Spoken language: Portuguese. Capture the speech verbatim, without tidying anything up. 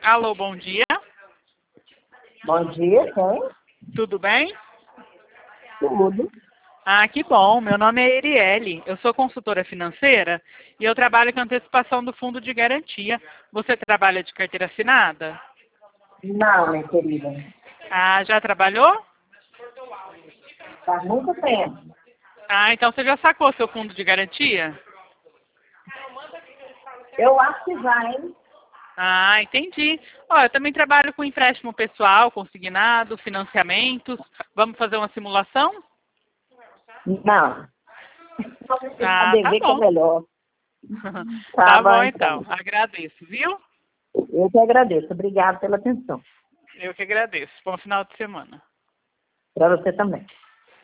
Alô, bom dia. Bom dia, quem? Tudo bem? Tudo. Ah, que bom. Meu nome é Erielle. Eu sou consultora financeira e eu trabalho com antecipação do fundo de garantia. Você trabalha de carteira assinada? Não, minha querida. Ah, já trabalhou? Faz muito tempo. Ah, então você já sacou seu fundo de garantia? Eu acho que já, hein? Ah, entendi. Ó, eu também trabalho com empréstimo pessoal, consignado, financiamentos. Vamos fazer uma simulação? Não. Só precisa Ah, tá dever que é bom. melhor. Tá Tá bom, bom, então. então. Agradeço, viu? Eu que agradeço. Obrigada pela atenção. Eu que agradeço. Bom final de semana. Para você também.